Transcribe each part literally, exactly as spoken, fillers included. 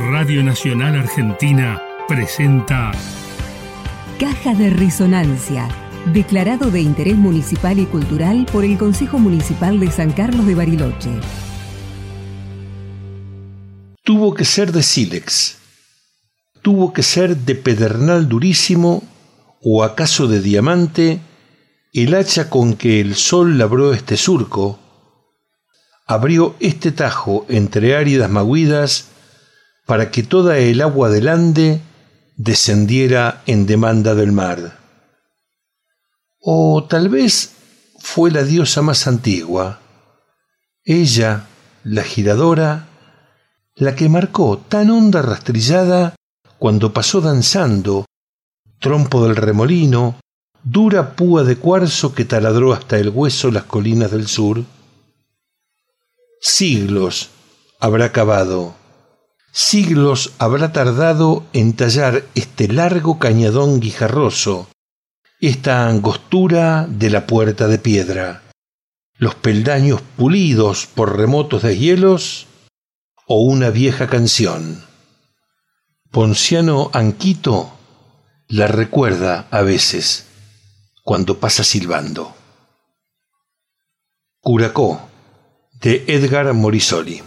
Radio Nacional Argentina presenta Caja de Resonancia, declarado de interés municipal y cultural por el Consejo Municipal de San Carlos de Bariloche. Tuvo que ser de sílex, tuvo que ser de pedernal durísimo o acaso de diamante el hacha con que el sol labró este surco, abrió este tajo entre áridas magüidas para que toda el agua del Ande descendiera en demanda del mar. O tal vez fue la diosa más antigua, ella, la giradora, la que marcó tan honda rastrillada cuando pasó danzando, trompo del remolino, dura púa de cuarzo que taladró hasta el hueso las colinas del sur. Siglos habrá cavado, siglos habrá tardado en tallar este largo cañadón guijarroso, esta angostura de la puerta de piedra, los peldaños pulidos por remotos deshielos o una vieja canción. Ponciano Anquito la recuerda a veces cuando pasa silbando. Curacó, de Edgar Morisoli.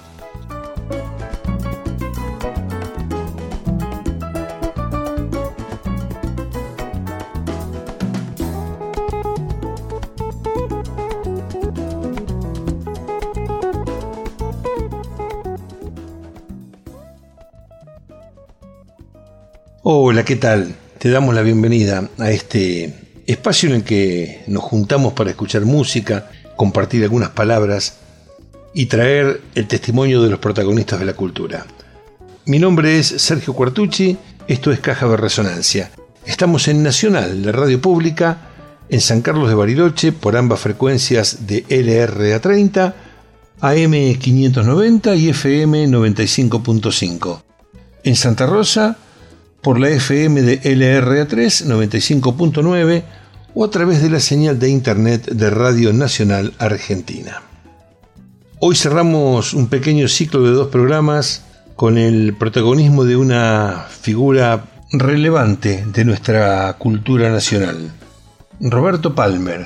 Hola, ¿qué tal? Te damos la bienvenida a este espacio en el que nos juntamos para escuchar música, compartir algunas palabras y traer el testimonio de los protagonistas de la cultura. Mi nombre es Sergio Cuartucci, esto es Caja de Resonancia. Estamos en Nacional, la radio pública, en San Carlos de Bariloche, por ambas frecuencias de L R A treinta, A M quinientos noventa y F M noventa y cinco punto cinco. En Santa Rosa, por la F M de L R A tres, noventa y cinco punto nueve, o a través de la señal de internet de Radio Nacional Argentina. Hoy cerramos un pequeño ciclo de dos programas con el protagonismo de una figura relevante de nuestra cultura nacional, Roberto Palmer,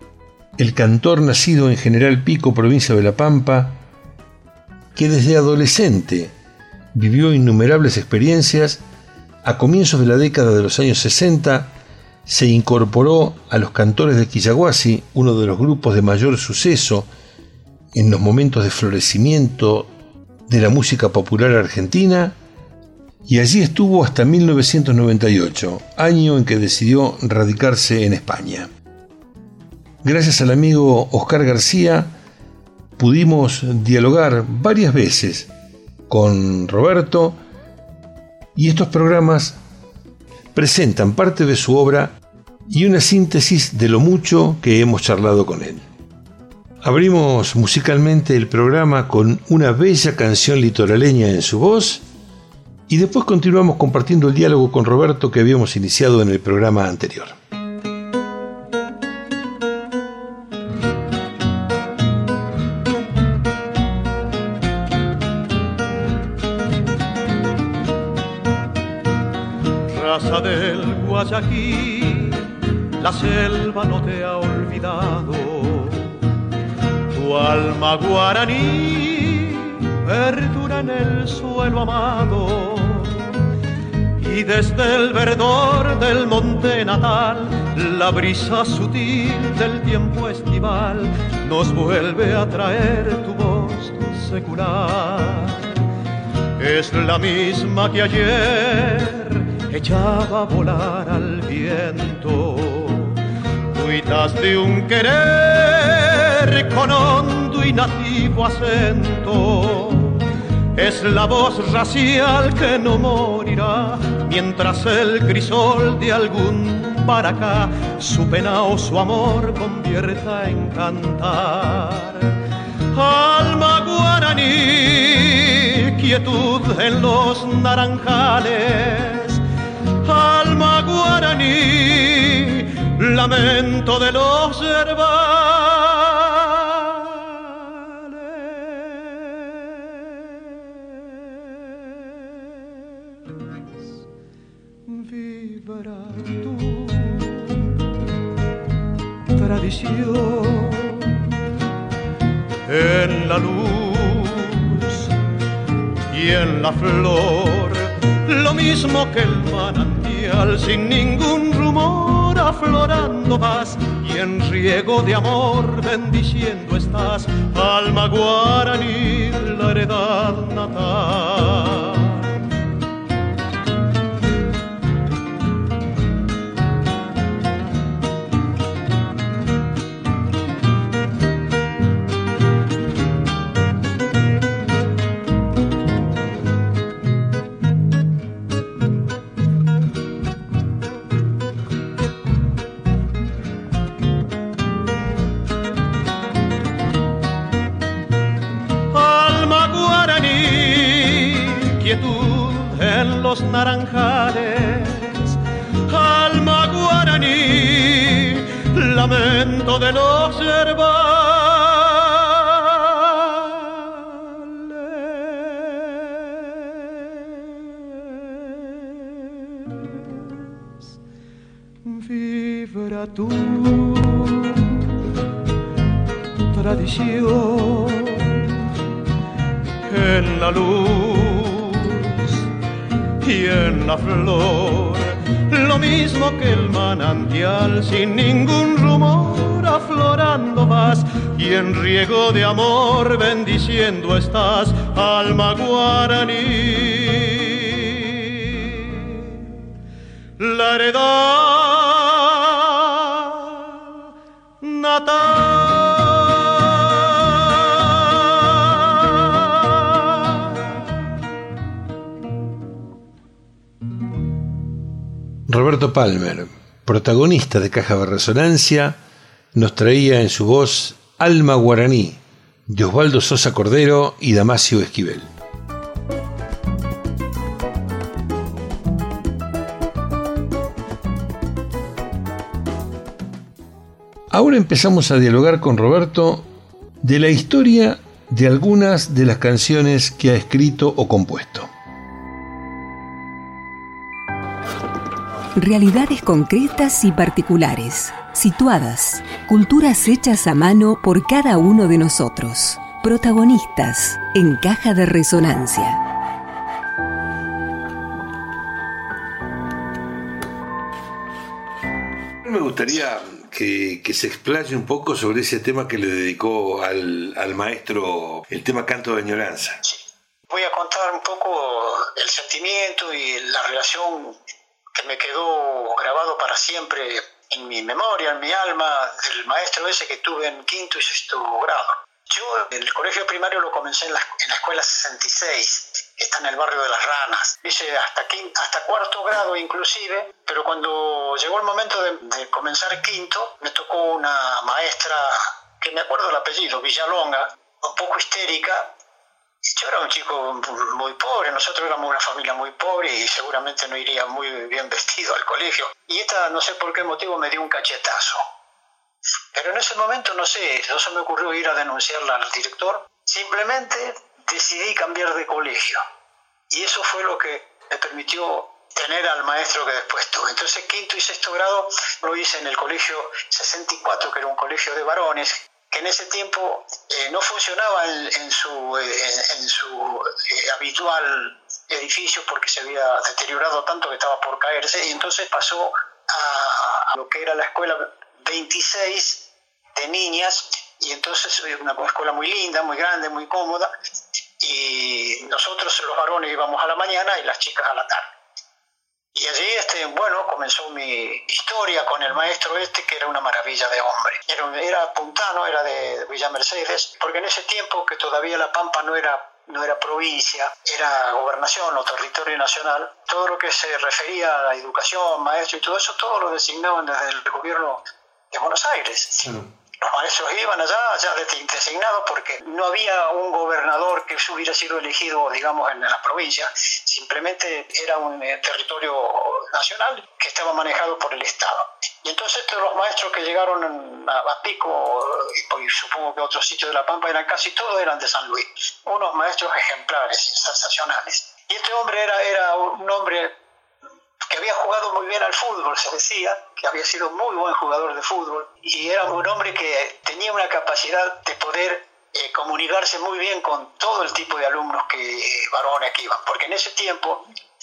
el cantor nacido en General Pico, provincia de La Pampa, que desde adolescente vivió innumerables experiencias. A comienzos de la década de los años sesenta se incorporó a los Cantores de Quillaguasi, uno de los grupos de mayor suceso en los momentos de florecimiento de la música popular argentina, y allí estuvo hasta mil novecientos noventa y ocho, año en que decidió radicarse en España. Gracias al amigo Oscar García pudimos dialogar varias veces con Roberto, y estos programas presentan parte de su obra y una síntesis de lo mucho que hemos charlado con él. Abrimos musicalmente el programa con una bella canción litoraleña en su voz y después continuamos compartiendo el diálogo con Roberto que habíamos iniciado en el programa anterior. Raza del Guayaquil, la selva no te ha olvidado. Tu alma guaraní perdura en el suelo amado. Y desde el verdor del monte natal, la brisa sutil del tiempo estival nos vuelve a traer tu voz secular. Es la misma que ayer echaba a volar al viento, cuitas de un querer con hondo y nativo acento. Es la voz racial que no morirá mientras el crisol de algún baracá su pena o su amor convierta en cantar. Alma guaraní, quietud en los naranjales. Alma guaraní, lamento de los yerbales. vibra tu tradición en la luz y en la flor, lo mismo que el manantial sin ningún rumor, aflorando vas y en riego de amor bendiciendo estás, alma guaraní, la heredad natal. En los naranjales, alma guaraní, lamento de los herbales. Vibra tu tradición en la luz y en la flor, lo mismo que el manantial sin ningún rumor, aflorando vas y en riego de amor bendiciendo estás, alma guaraní, la heredad natal. Roberto Palmer, protagonista de Caja de Resonancia, nos traía en su voz Alma Guaraní, de Osvaldo Sosa Cordero y Damasio Esquivel. Ahora empezamos a dialogar con Roberto de la historia de algunas de las canciones que ha escrito o compuesto. Realidades concretas y particulares, situadas, culturas hechas a mano por cada uno de nosotros, protagonistas en Caja de Resonancia. Me gustaría que, que se explaye un poco sobre ese tema que le dedicó al, al maestro, el tema Canto de Añoranza. Sí. Voy a contar un poco el sentimiento y la relación que me quedó grabado para siempre en mi memoria, en mi alma, del maestro ese que tuve en quinto y sexto grado. Yo el colegio primario lo comencé en la, en la escuela sesenta y seis, que está en el barrio de Las Ranas. Hice hasta, quinto, hasta cuarto grado inclusive, pero cuando llegó el momento de, de comenzar quinto, me tocó una maestra, que me acuerdo el apellido, Villalonga, un poco histérica. Yo era un chico muy pobre, nosotros éramos una familia muy pobre y seguramente no iría muy bien vestido al colegio. Y esta, no sé por qué motivo, me dio un cachetazo. Pero en ese momento, no sé, no se me ocurrió ir a denunciarla al director. Simplemente decidí cambiar de colegio. Y eso fue lo que me permitió tener al maestro que después tuve. Entonces, quinto y sexto grado lo hice en el colegio sesenta y cuatro, que era un colegio de varones, que en ese tiempo eh, no funcionaba en, en su, eh, en, en su eh, habitual edificio porque se había deteriorado tanto que estaba por caerse, y entonces pasó a, a lo que era la escuela veintiséis de niñas, y entonces una escuela muy linda, muy grande, muy cómoda, y nosotros los varones íbamos a la mañana y las chicas a la tarde. Y allí, este, bueno, comenzó mi historia con el maestro este, que era una maravilla de hombre. Era, era puntano, era de Villa Mercedes, porque en ese tiempo que todavía La Pampa no era, no era provincia, era gobernación o territorio nacional, todo lo que se refería a la educación, maestro y todo eso, todo lo designaban desde el gobierno de Buenos Aires. Sí. Los maestros iban allá, allá designados, porque no había un gobernador que hubiera sido elegido, digamos, en la provincia. Simplemente era un eh, territorio nacional que estaba manejado por el Estado. Y entonces todos los maestros que llegaron a, a Pico, y, y supongo que otros sitios de La Pampa, eran casi todos eran de San Luis. Unos maestros ejemplares, sensacionales. Y este hombre era, era un hombre que había jugado muy bien al fútbol, se decía, que había sido muy buen jugador de fútbol, y era un hombre que tenía una capacidad de poder eh, comunicarse muy bien con todo el tipo de alumnos que eh, varones que iban, porque en ese tiempo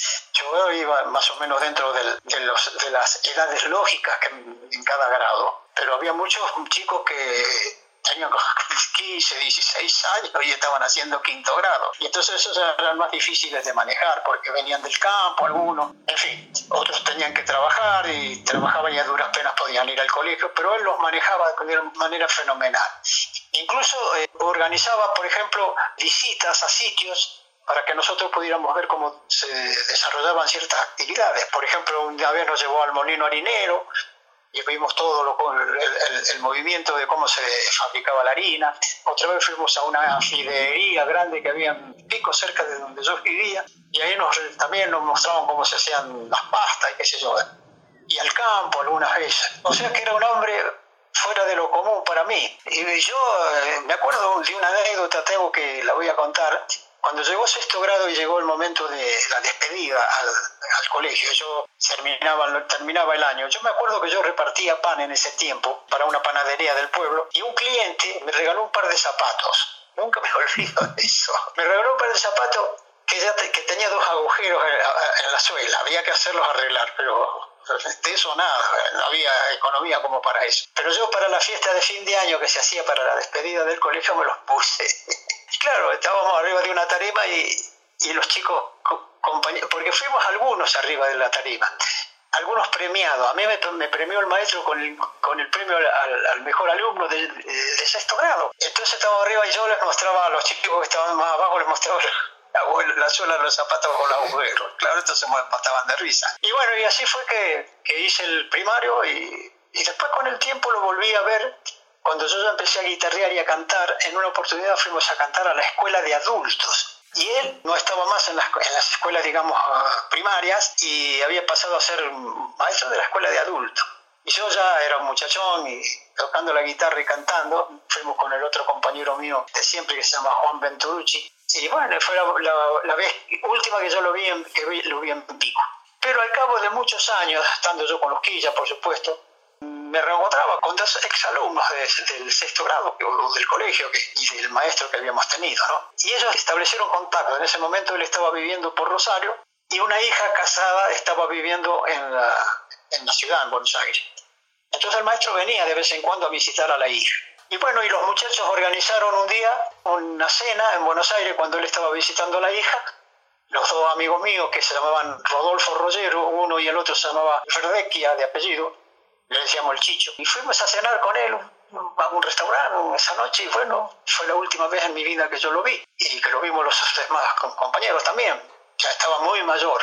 yo iba más o menos dentro del, de, los, de las edades lógicas que en, en cada grado, pero había muchos chicos que tenían quince, dieciséis años y estaban haciendo quinto grado. Y entonces esos eran más difíciles de manejar porque venían del campo algunos. En fin, otros tenían que trabajar y trabajaban y a duras penas podían ir al colegio, pero él los manejaba de manera fenomenal. Incluso eh, organizaba, por ejemplo, visitas a sitios para que nosotros pudiéramos ver cómo se desarrollaban ciertas actividades. Por ejemplo, una vez nos llevó al molino harinero, y vimos todo lo, el, el, el movimiento de cómo se fabricaba la harina. Otra vez fuimos a una fidería grande que había en Pico, cerca de donde yo vivía, y ahí nos, también nos mostraban cómo se hacían las pastas y qué sé yo. Y al campo algunas veces. O sea que era un hombre fuera de lo común para mí. Y yo eh, me acuerdo de una anécdota, tengo que la voy a contar. Cuando llegó sexto grado y llegó el momento de la despedida al, al colegio, yo terminaba, terminaba el año. Yo me acuerdo que yo repartía pan en ese tiempo para una panadería del pueblo y un cliente me regaló un par de zapatos. Nunca me olvido de eso. Me regaló un par de zapatos que, ya te, que tenía dos agujeros en, en la suela. Había que hacerlos arreglar, pero de eso nada, no había economía como para eso. Pero yo para la fiesta de fin de año que se hacía para la despedida del colegio me los puse. Y claro, estábamos arriba de una tarima y, y los chicos, compañeros, porque fuimos algunos arriba de la tarima, algunos premiados. A mí me, me premió el maestro con el, con el premio al, al mejor alumno de, de, de sexto grado. Entonces estábamos arriba y yo les mostraba a los chicos que estaban más abajo, les mostraba la, la suela de los zapatos con los agujeros. Claro, entonces me mataban de risa. Y bueno, y así fue que, que hice el primario y, y después con el tiempo lo volví a ver. Cuando yo ya empecé a guitarrear y a cantar, en una oportunidad fuimos a cantar a la escuela de adultos. Y él no estaba más en las, en las escuelas, digamos, primarias, y había pasado a ser maestro de la escuela de adultos. Y yo ya era un muchachón y tocando la guitarra y cantando, fuimos con el otro compañero mío de siempre que se llama Juan Venturucci. Y bueno, fue la, la, la vez última que yo lo vi, en, que vi, lo vi en Pico. Pero al cabo de muchos años, estando yo con los Quilla, por supuesto, me reencontraba con dos exalumnos de, del sexto grado o del colegio que, y del maestro que habíamos tenido, ¿no? Y ellos establecieron contacto. En ese momento él estaba viviendo por Rosario y una hija casada estaba viviendo en la, en la ciudad, en Buenos Aires. Entonces el maestro venía de vez en cuando a visitar a la hija. Y bueno, y los muchachos organizaron un día una cena en Buenos Aires cuando él estaba visitando a la hija. Los dos amigos míos que se llamaban Rodolfo Rollero, uno y el otro se llamaba Verdecchia de apellido, le decíamos el Chicho, y fuimos a cenar con él a un restaurante esa noche, y bueno, fue la última vez en mi vida que yo lo vi, y que lo vimos los demás compañeros también, ya estaba muy mayor.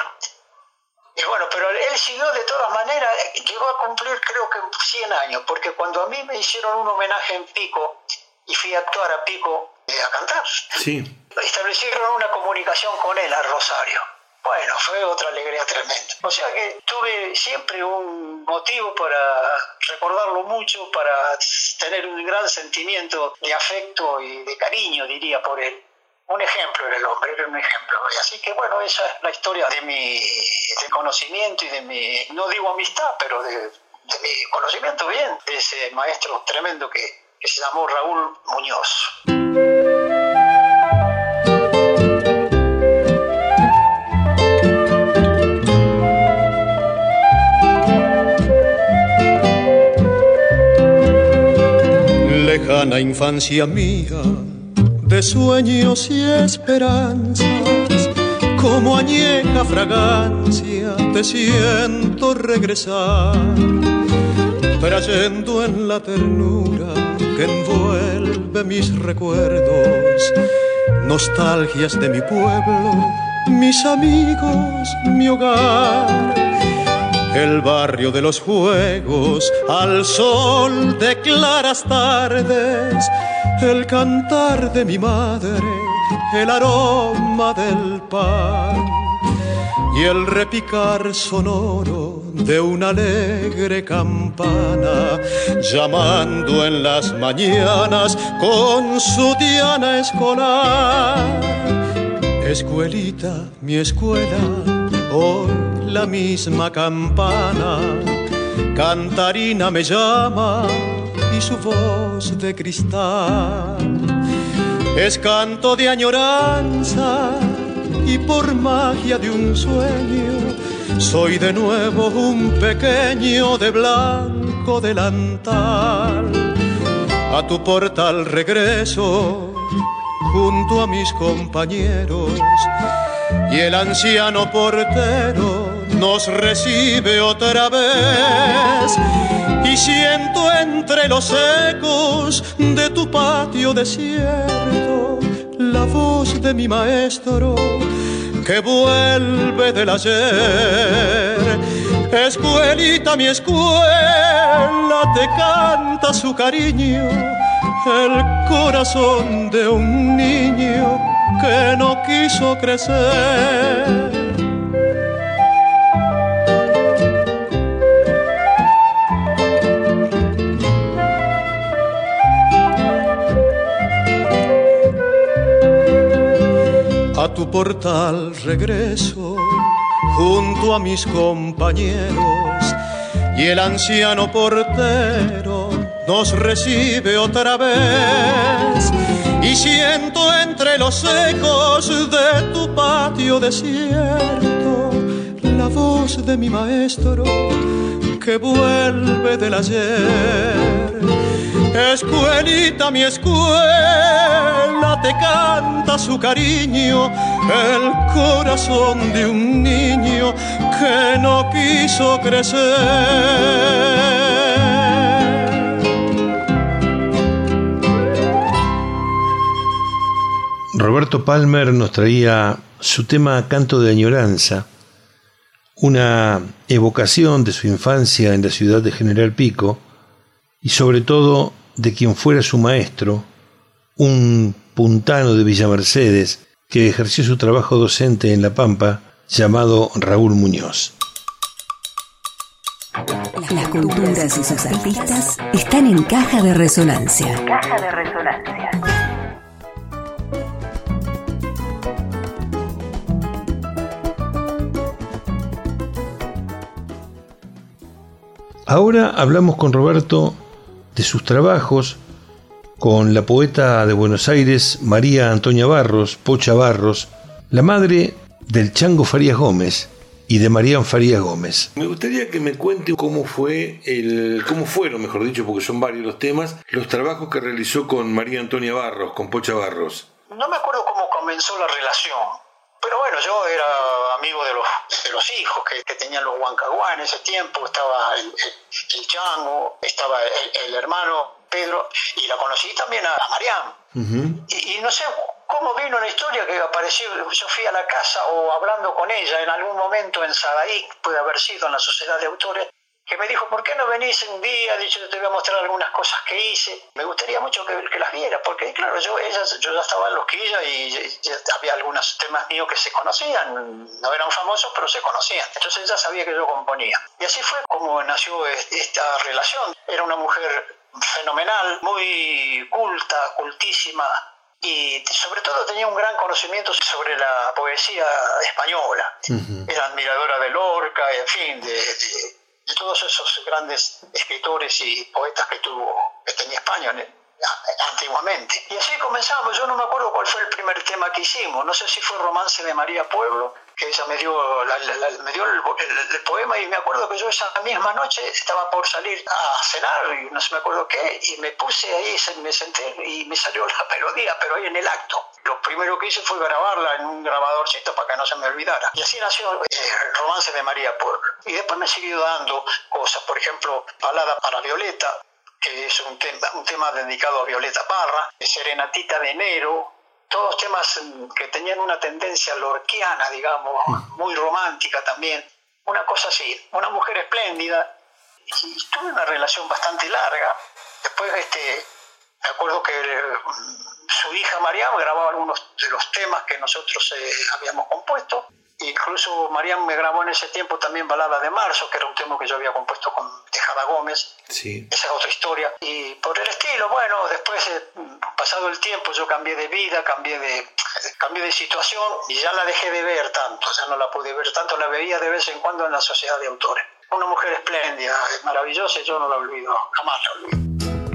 Y bueno, pero él siguió de todas maneras, llegó a cumplir creo que cien años, porque cuando a mí me hicieron un homenaje en Pico, y fui a actuar a Pico eh, a cantar, sí, establecieron una comunicación con él a Rosario. Bueno, fue otra alegría tremenda. O sea que tuve siempre un motivo para recordarlo mucho, para tener un gran sentimiento de afecto y de cariño, diría, por él. Un ejemplo era el hombre, era un ejemplo. Así que bueno, esa es la historia de mi de conocimiento y de mi, no digo amistad, pero de, de mi conocimiento bien, de ese maestro tremendo que, que se llamó Raúl Muñoz. Lejana infancia mía, de sueños y esperanzas, como añeja fragancia te siento regresar, trayendo en la ternura que envuelve mis recuerdos, nostalgias de mi pueblo, mis amigos, mi hogar. El barrio de los juegos, al sol de claras tardes, el cantar de mi madre, el aroma del pan y el repicar sonoro de una alegre campana, llamando en las mañanas con su diana escolar. Escuelita, mi escuela, Hoy la misma campana cantarina me llama y su voz de cristal es canto de añoranza, y por magia de un sueño soy de nuevo un pequeño de blanco delantal. A tu portal regreso junto a mis compañeros, y el anciano portero nos recibe otra vez, y siento entre los ecos de tu patio desierto la voz de mi maestro que vuelve del ayer. Escuelita, mi escuela, te canta su cariño, el corazón de un niño que no quiso crecer. A tu portal regreso junto a mis compañeros, y el anciano portero nos recibe otra vez, y siento entre los ecos de tu patio desierto la voz de mi maestro que vuelve del ayer. Escuelita, mi escuela, te canta su cariño, el corazón de un niño que no quiso crecer. Roberto Palmer nos traía su tema Canto de Añoranza, una evocación de su infancia en la ciudad de General Pico y sobre todo de quien fuera su maestro, un puntano de Villa Mercedes que ejerció su trabajo docente en La Pampa, llamado Raúl Muñoz. Las culturas y sus artistas están en Caja de Resonancia. Caja de Resonancia. Ahora hablamos con Roberto de sus trabajos con la poeta de Buenos Aires, María Antonia Barros, Pocha Barros, la madre del Chango Farías Gómez y de Marián Farías Gómez. Me gustaría que me cuente cómo fue el, cómo fueron, mejor dicho, porque son varios los temas, los trabajos que realizó con María Antonia Barros, con Pocha Barros. No me acuerdo cómo comenzó la relación, pero bueno, yo era amigo de los, de los hijos que, que tenían los Huancaguá en ese tiempo. Estaba el, el, el Chango, estaba el, el hermano Pedro, y la conocí también a, a Marián. Uh-huh. y, y no sé cómo vino una historia que apareció. Yo fui a la casa o hablando con ella en algún momento en Sadaic, puede haber sido en la Sociedad de Autores, que me dijo, ¿por qué no venís un día? Dicho, te voy a mostrar algunas cosas que hice. Me gustaría mucho que, que las viera, porque claro, yo, ella, yo ya estaba en Losquilla y ya había algunos temas míos que se conocían, no eran famosos, pero se conocían. Entonces ella sabía que yo componía. Y así fue como nació esta relación. Era una mujer fenomenal, muy culta, cultísima, y sobre todo tenía un gran conocimiento sobre la poesía española. Uh-huh. Era admiradora de Lorca, en fin, de... de de todos esos grandes escritores y poetas que tuvo, que tenía España antiguamente. Y así comenzamos. Yo no me acuerdo cuál fue el primer tema que hicimos, no sé si fue Romance de María Pueblo, que ella me dio, la, la, la, me dio el, el, el poema, y me acuerdo que yo esa misma noche estaba por salir a cenar y no sé me acuerdo qué, y me puse ahí, me senté y me salió la melodía, pero ahí en el acto. Lo primero que hice fue grabarla en un grabadorcito para que no se me olvidara. Y así nació eh, Romance de María Pueblo. Y después me siguió dando cosas, por ejemplo, Balada para Violeta, que es un tema, un tema dedicado a Violeta Parra, Serenatita de Enero, todos temas que tenían una tendencia lorquiana, digamos, muy romántica también. Una cosa así, una mujer espléndida, y tuve una relación bastante larga. Después, este, me acuerdo que el, su hija Marián grababa algunos de los temas que nosotros eh, habíamos compuesto. Incluso Marián me grabó en ese tiempo también Balada de Marzo, que era un tema que yo había compuesto con Tejada Gómez. Sí. Esa es otra historia. Y por el estilo, bueno, después, eh, pasado el tiempo, yo cambié de vida, cambié de, cambié de situación y ya la dejé de ver tanto, ya no la pude ver tanto, la veía de vez en cuando en la Sociedad de Autores. Una mujer espléndida, maravillosa, y yo no la olvido, jamás la olvido.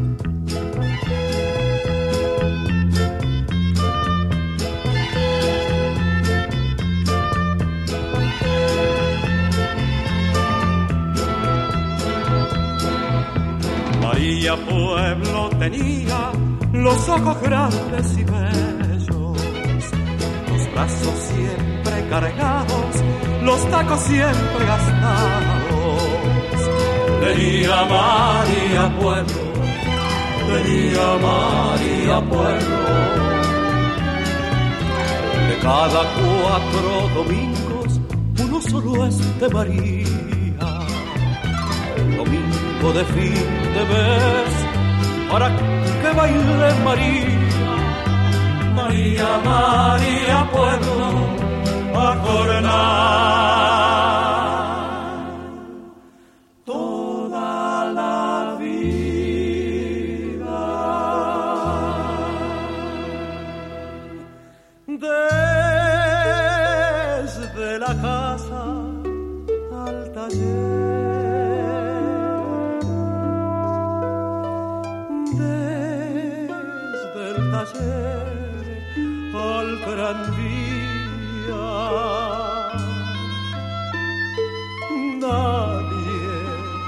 María Pueblo tenía los ojos grandes y bellos, los brazos siempre cargados, los tacos siempre gastados. Tenía María Pueblo, tenía María Pueblo. De cada cuatro domingos, uno solo es de María. Domingo de fin de mes, para que baile María. María, María Pueblo, a coronar toda la vida. Desde la casa al taller, al gran día, nadie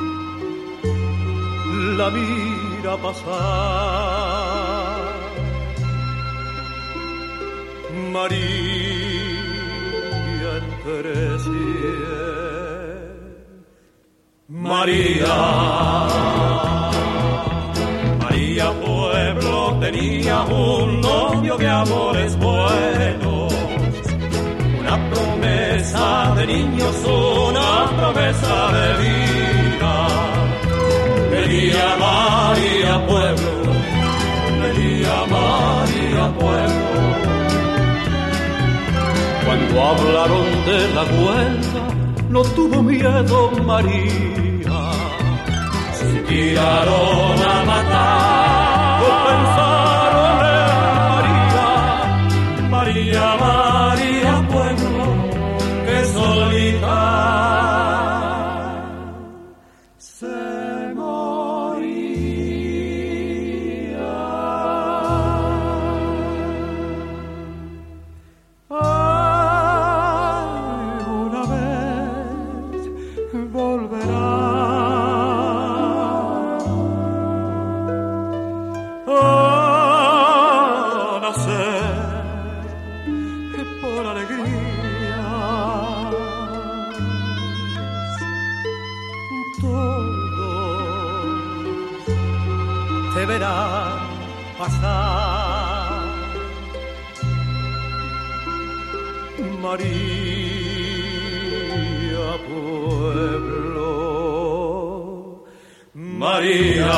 la mira pasar. María entre cien, María. María Pueblo tenía un novio de amores buenos, una promesa de niños, una promesa de vida. Quería María Pueblo, quería María Pueblo. Cuando hablaron de la huelga, no tuvo miedo María. Tiraron a matar, o pensaron en María, María, María Pueblo, que solita se moría. Alguna vez volverá pasar. María Pueblo, María.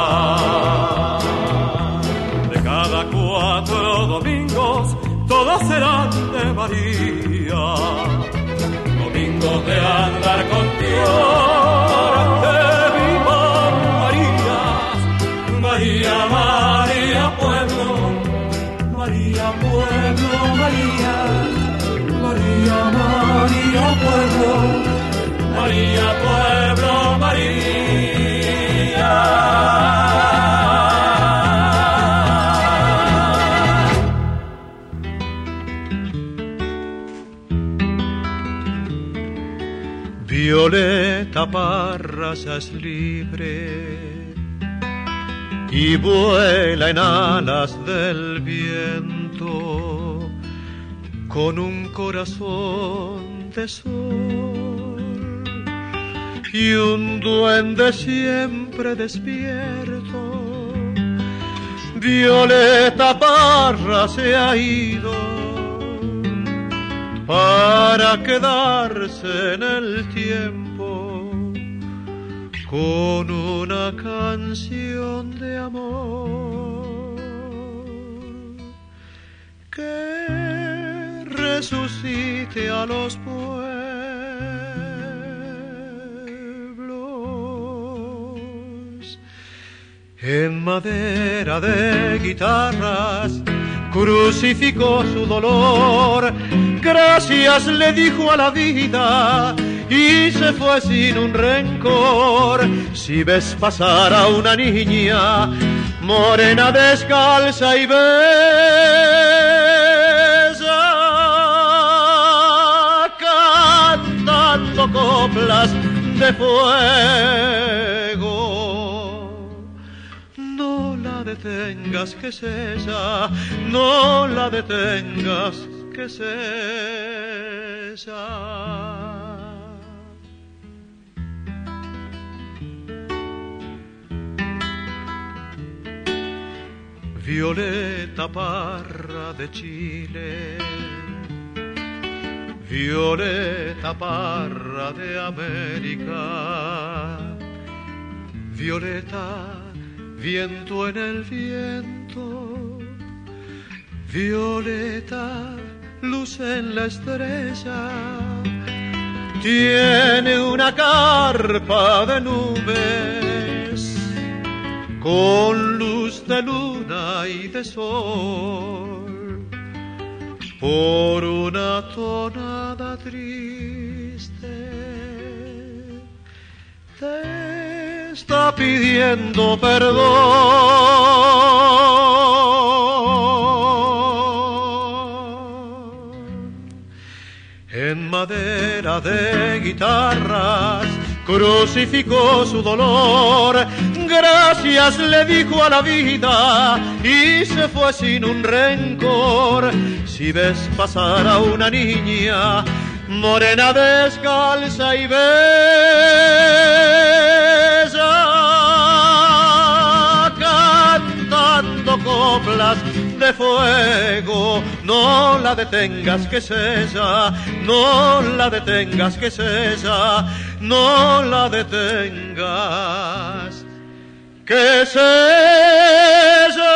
De cada cuatro domingos, todos serán de María. Domingos de andar contigo, que vivan Marías. María, María Pueblo, María Pueblo, María, María, María Pueblo, María Pueblo, María. Violeta Parra ya es libre y vuela en alas del viento con un corazón de sol y un duende siempre despierto. Violeta Parra se ha ido para quedarse en el tiempo con una canción de amor que resucite a los pueblos en madera de guitarras crucificó su dolor. Gracias le dijo a la vida y se fue sin un rencor. Si ves pasar a una niña morena descalza y bella, cantando coplas de fuego, no la detengas que es ella, no la detengas que es ella. Violeta Parra de Chile, Violeta Parra de América, Violeta, viento en el viento, Violeta, luz en la estrella, tiene una carpa de nubes con luz de luna y de sol, por una tonada triste te está pidiendo perdón. En madera de guitarras crucificó su dolor. Gracias le dijo a la vida y se fue sin un rencor. Si ves pasar a una niña morena descalza y bella, cantando coplas de fuego, no la detengas que es ella, no la detengas que es ella, no la detengas que es ella.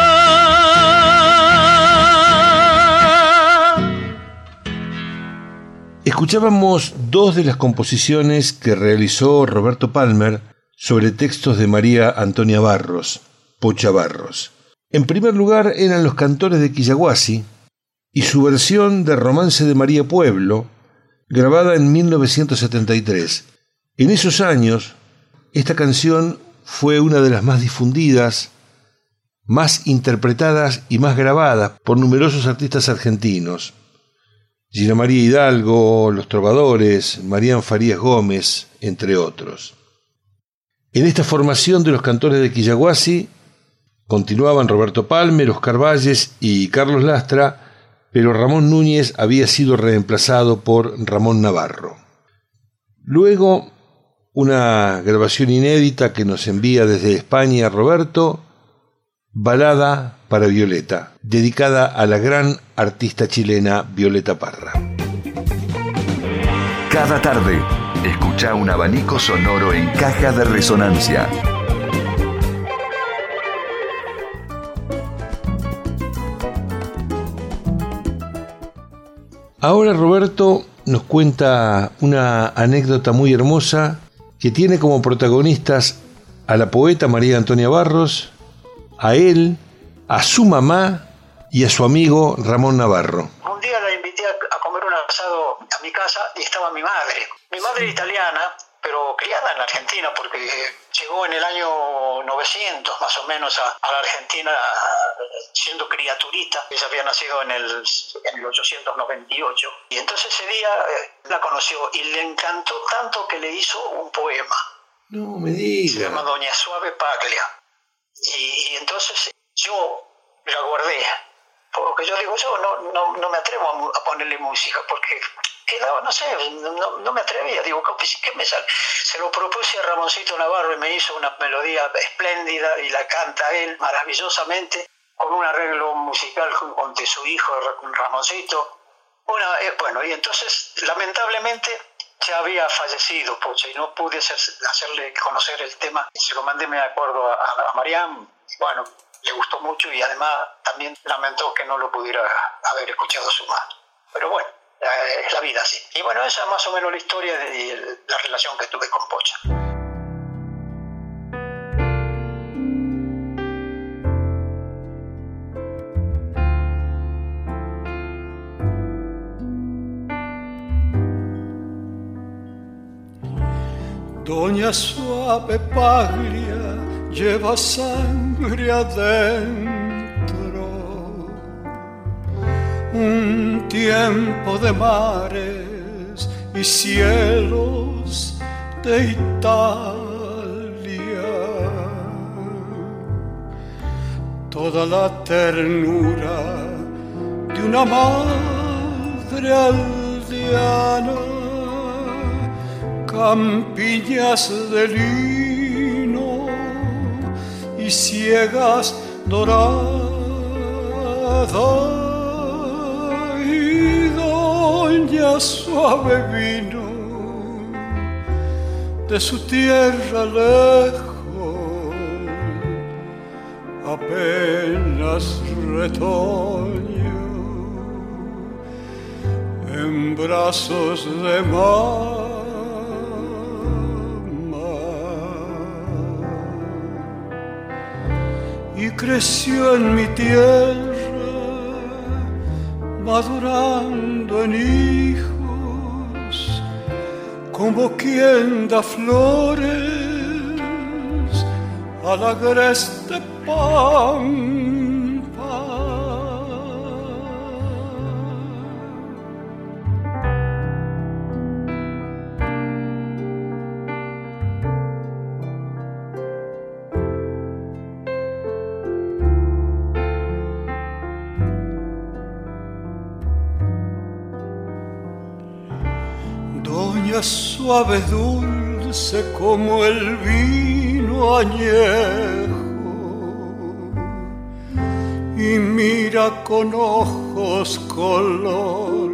Escuchábamos dos de las composiciones que realizó Roberto Palmer sobre textos de María Antonia Barros, Pocha Barros. En primer lugar eran Los Cantores de Quillaguasi y su versión de Romance de María Pueblo, grabada en mil novecientos setenta y tres. En esos años, esta canción fue una de las más difundidas, más interpretadas y más grabadas por numerosos artistas argentinos. Gina María Hidalgo, Los Trovadores, Marián Farías Gómez, entre otros. En esta formación de Los Cantores de Quillaguasi continuaban Roberto Palmer, Oscar Valles y Carlos Lastra, pero Ramón Núñez había sido reemplazado por Ramón Navarro. Luego, una grabación inédita que nos envía desde España Roberto, Balada para Violeta, dedicada a la gran artista chilena Violeta Parra. Cada tarde, escucha un abanico sonoro en Caja de Resonancia. Ahora Roberto nos cuenta una anécdota muy hermosa que tiene como protagonistas a la poeta María Antonia Barros, a él, a su mamá y a su amigo Ramón Navarro. Un día la invité a comer un asado a mi casa y estaba mi madre. Mi madre italiana, pero criada en la Argentina porque llegó en el año novecientos más o menos a, a la Argentina siendo criaturita. Ella había nacido en el, en el ochocientos noventa y ocho y entonces ese día eh, la conoció y le encantó tanto que le hizo un poema. No me digas. Se llama Doña Suave Paglia. Y, y entonces yo la guardé, porque yo digo, yo no, no, no me atrevo a, a ponerle música, porque quedaba, no sé, no, no me atrevía, digo, ¿qué me sale? Se lo propuse a Ramoncito Navarro y me hizo una melodía espléndida y la canta él maravillosamente, con un arreglo musical con de su hijo Ramoncito. Una, eh, bueno, y entonces, lamentablemente, ya había fallecido Pocha y no pude hacer, hacerle conocer el tema. Se lo mandé, me acuerdo, a, a Marián. Bueno, le gustó mucho y además también lamentó que no lo pudiera haber escuchado su madre. Pero bueno, es la vida así. Y bueno, esa es más o menos la historia de la relación que tuve con Pocha. Doña Suave Paglia lleva sangre adentro, un tiempo de mares y cielos de Italia, toda la ternura de una madre aldeana, campiñas de lino y ciegas doradas, y Doña Suave vino de su tierra lejos, apenas retoño en brazos de mar. Y creció en mi tierra, madurando en hijos, como quien da flores a la agreste pampa. Suave, dulce como el vino añejo, y mira con ojos color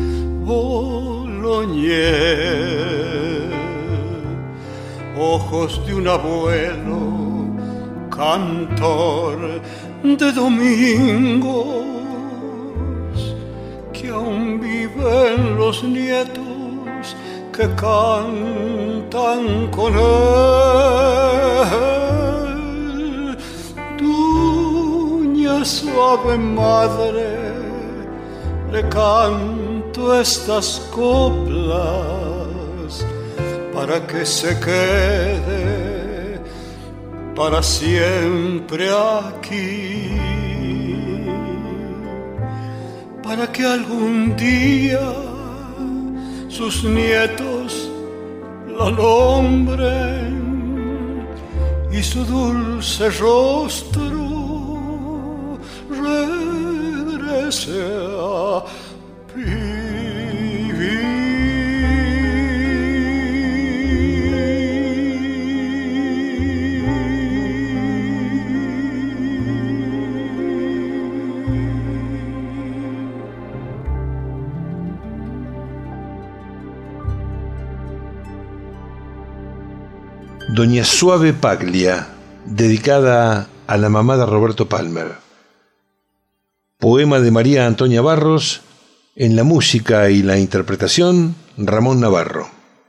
boloñés, ojos de un abuelo cantor de domingos, que aún viven los nietos que cantan con él. Doña Suave Madre, le canto estas coplas para que se quede para siempre aquí, para que algún día sus nietos la nombren y su dulce rostro regrese a vivir. Doña Suave Paglia, dedicada a la mamá de Roberto Palmer. Poema de María Antonia Barros, en la música y la interpretación, Ramón Navarro.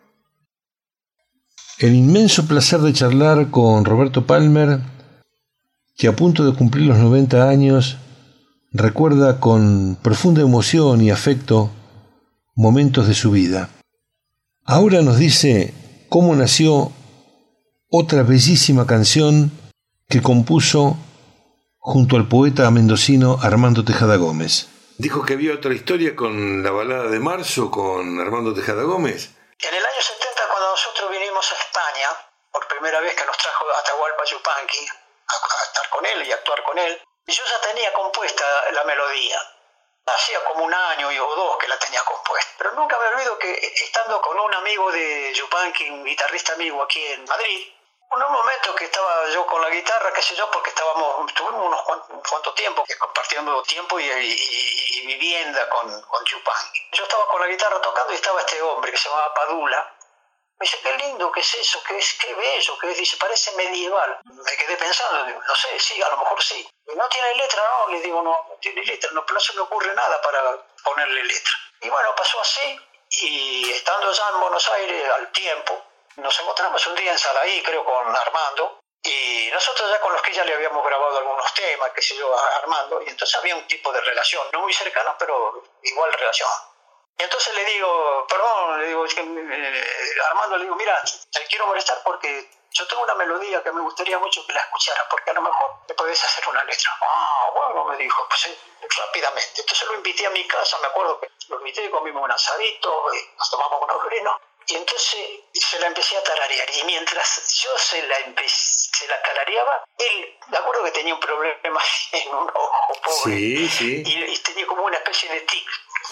El inmenso placer de charlar con Roberto Palmer, que a punto de cumplir los noventa años, recuerda con profunda emoción y afecto momentos de su vida. Ahora nos dice cómo nació otra bellísima canción que compuso junto al poeta mendocino Armando Tejada Gómez. Dijo que había otra historia con la balada de marzo con Armando Tejada Gómez. En el año setenta, cuando nosotros vinimos a España, por primera vez que nos trajo a Atahualpa Yupanqui a, a estar con él y actuar con él, yo ya tenía compuesta la melodía. Hacía como un año o dos que la tenía compuesta. Pero nunca me olvido que estando con un amigo de Yupanqui, un guitarrista amigo aquí en Madrid, en un momento que estaba yo con la guitarra, qué sé yo, porque estábamos, tuvimos unos cuantos, un cuanto tiempo, compartiendo tiempo y, y, y vivienda con, con Yupanqui. Yo estaba con la guitarra tocando y estaba este hombre que se llamaba Padula. Me dice, qué lindo, qué es eso, qué es, qué bello, qué es, dice, parece medieval. Me quedé pensando, digo, no sé, sí, a lo mejor sí. Y no tiene letra, no, le digo, no, no tiene letra, no, no se me ocurre nada para ponerle letra. Y bueno, pasó así, y estando ya en Buenos Aires al tiempo, nos encontramos un día en Salaí, creo, con Armando, y nosotros ya con los que ya le habíamos grabado algunos temas, qué sé yo, a Armando, y entonces había un tipo de relación, no muy cercana, pero igual relación. Y entonces le digo, perdón, le digo, es que, eh, Armando, le digo, mira, te quiero molestar porque yo tengo una melodía que me gustaría mucho que la escucharas, porque a lo mejor te podés hacer una letra. Ah, bueno, me dijo, pues eh, rápidamente. Entonces lo invité a mi casa, me acuerdo que lo invité, comimos un asadito, y nos tomamos unos grinos. Y entonces se la empecé a tararear. Y mientras yo se la, empecé, se la tarareaba, él, me acuerdo que tenía un problema en un ojo, pobre. Sí, sí. Y, y tenía como una especie de tic.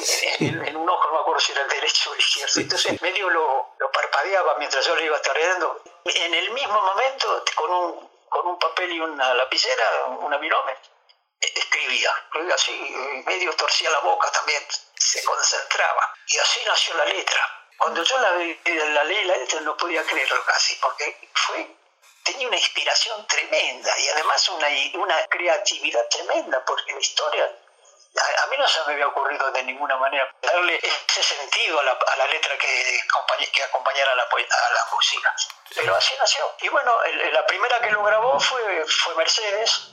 En, en un ojo, no me acuerdo si era el derecho o el izquierdo. Entonces medio lo, lo parpadeaba mientras yo le iba tarareando. En el mismo momento, con un, con un papel y una lapicera, una virome, escribía. Así, medio torcía la boca también, se concentraba. Y así nació la letra. Cuando yo la, la leí, la letra no podía creerlo casi, porque fue, tenía una inspiración tremenda y además una, una creatividad tremenda, porque la historia, a, a mí no se me había ocurrido de ninguna manera darle ese sentido a la, a la letra que, que acompañara a la, a la música. Pero así nació. Y bueno, el, la primera que lo grabó fue, fue Mercedes.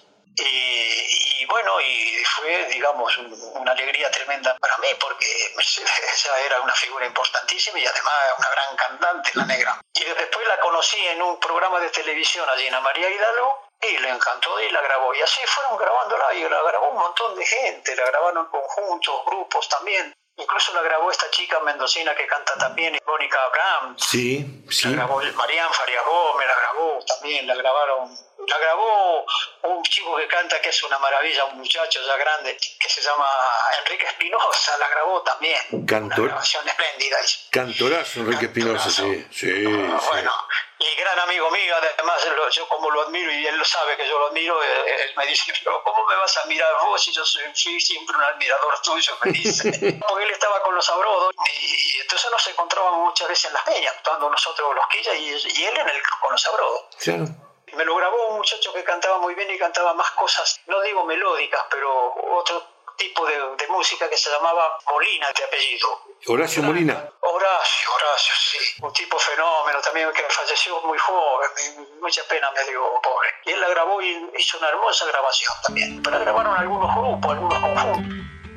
Y, y bueno, y fue, digamos, un, una alegría tremenda para mí, porque Mercedes ya era una figura importantísima y además una gran cantante, la negra. Y después la conocí en un programa de televisión allí en María Hidalgo y le encantó y la grabó. Y así fueron grabándola y la grabó un montón de gente, la grabaron conjuntos, grupos también. Incluso la grabó esta chica mendocina que canta también, Mónica Abraham. Sí, sí. La grabó Marián Farias Gómez, la grabó también, la grabaron. La grabó un chico que canta que es una maravilla, un muchacho ya grande, que se llama Enrique Espinosa, la grabó también. Cantor... Una grabación espléndida. Cantorazo, Enrique Espinosa, sí. Sí, ah, sí. Bueno, y gran amigo mío, además lo, yo como lo admiro y él lo sabe que yo lo admiro, él, él me dice, pero ¿cómo me vas a mirar vos si yo soy, soy siempre un admirador tuyo? Me dice. Porque él estaba con los Abrodos y, y entonces nos encontrábamos muchas veces en las peñas, actuando nosotros los Quillas y, y él en el, con los Abrodos. Claro. Me lo grabó un muchacho que cantaba muy bien y cantaba más cosas, no digo melódicas, pero otro tipo de, de música que se llamaba Molina, de apellido. Horacio Molina. Horacio, Horacio, sí. Un tipo fenómeno también que falleció muy joven, mucha pena me dio, pobre. Y él la grabó y hizo una hermosa grabación también. Pero grabaron algunos grupos, algunos conjuntos.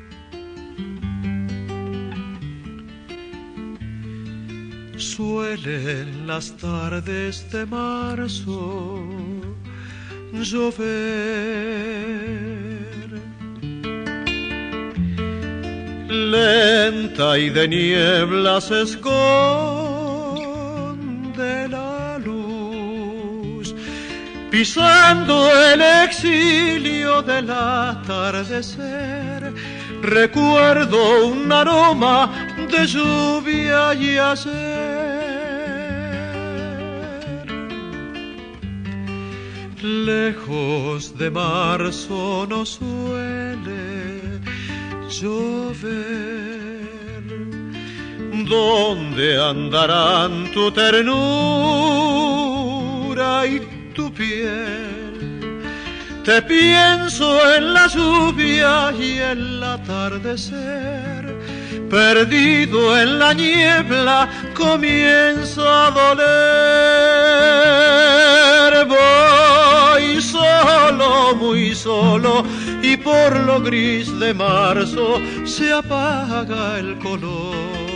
Suelen las tardes de marzo llover, lenta y de niebla se esconde la luz, pisando el exilio del atardecer. Recuerdo un aroma de lluvia y ayer. Lejos de marzo no suele llover. ¿Dónde andarán tu ternura y tu piel? Te pienso en la lluvia y el atardecer, perdido en la niebla, comienza a doler. Voy solo, muy solo, y por lo gris de marzo se apaga el color.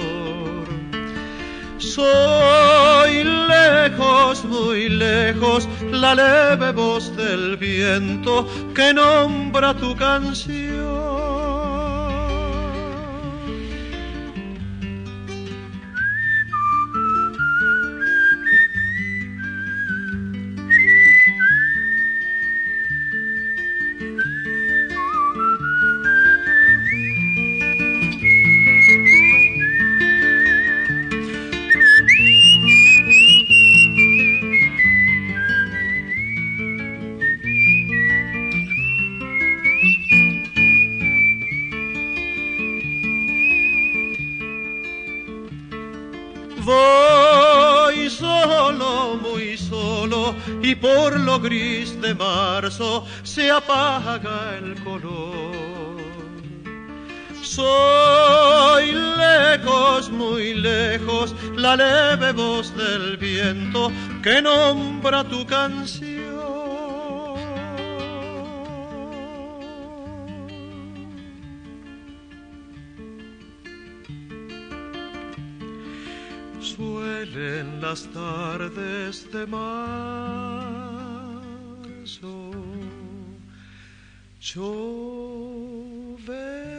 Soy lejos, muy lejos, la leve voz del viento que nombra tu canción. Voy solo, muy solo, y por lo gris de marzo se apaga el color. Soy lejos, muy lejos, la leve voz del viento que nombra tu canción. suelen las tardes de marzo llover.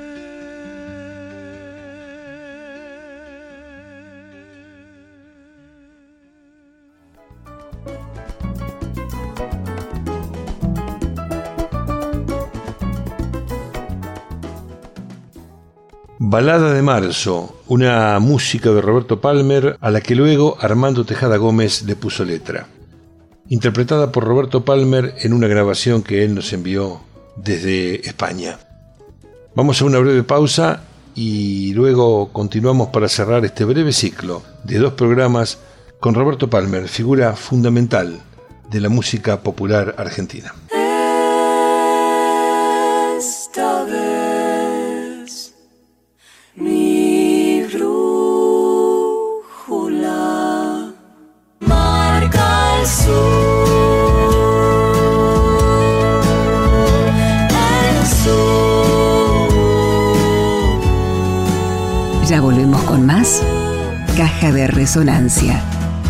Balada de Marzo, una música de Roberto Palmer a la que luego Armando Tejada Gómez le puso letra. Interpretada por Roberto Palmer en una grabación que él nos envió desde España. Vamos a una breve pausa y luego continuamos para cerrar este breve ciclo de dos programas con Roberto Palmer, figura fundamental de la música popular argentina. Esta vez mi brújula marca el sur. Ya volvemos con más Caja de Resonancia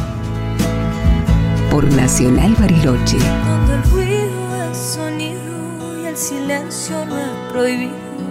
por Nacional Bariloche. Cuando el ruido es sonido y el silencio no es prohibido.